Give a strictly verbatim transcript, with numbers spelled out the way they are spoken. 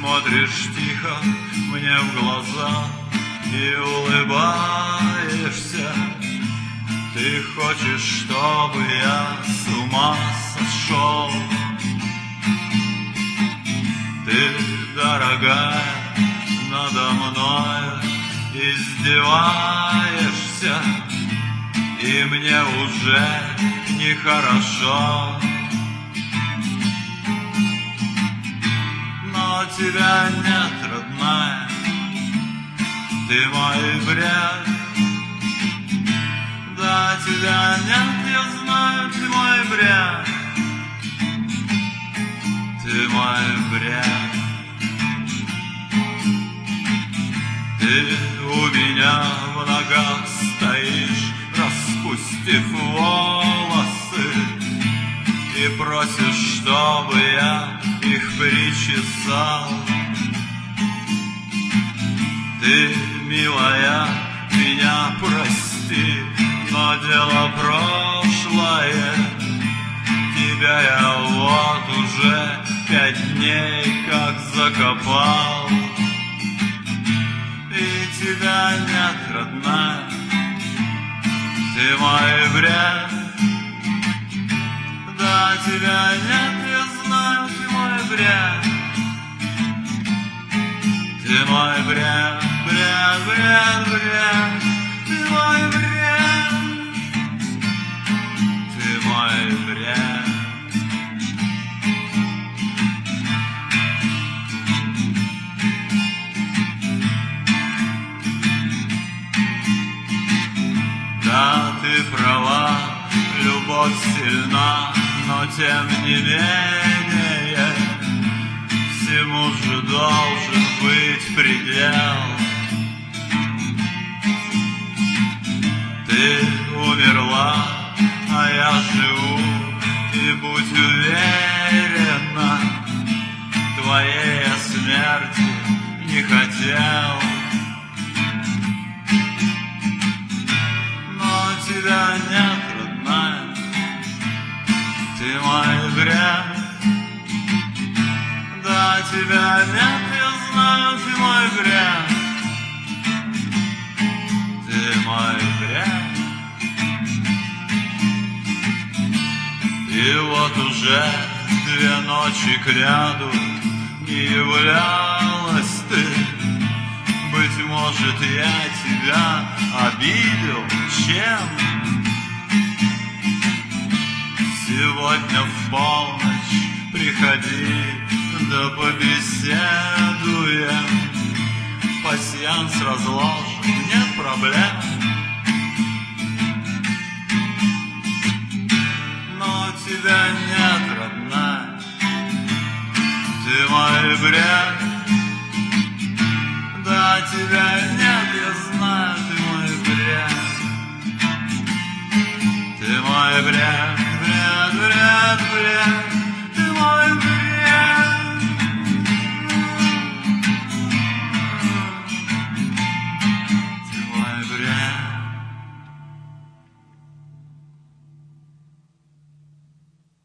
смотришь тихо мне в глаза и улыбаешься. Ты хочешь, чтобы я с ума сошел. Ты, дорогая, надо мной издеваешься, и мне уже нехорошо. Но тебя нет, родная, ты мой бред. Да, тебя нет, я знаю, ты мой бред. Ты мой бред. Ты у меня в ногах стоишь, распустив волосы, и просишь, чтобы я их причесал. Ты, милая, меня прости, но дело прошлое. Тебя я вот уже пять дней как закопал. И тебя нет, родная, ты мой бред. Да, тебя нет, я знаю, ты мой бред. Ты мой бред, бред, бред, бред. Ты мой бред. Ты мой бред. Да, ты права, любовь сильна, но тем не менее всему же должен быть предел. Ты умерла, а я живу, и будь уверена, твоей я смерти не хотел. Тебя нет, родная, ты мой бред. Да, тебя нет, я знаю, ты мой бред. Ты мой бред. И вот уже две ночи кряду не являлась ты. Быть может, я тебя обидел чем? Сегодня в полночь приходи, да побеседуем. Пасьянс разложим, нет проблем. Но тебя нет, родная, ты мой бред.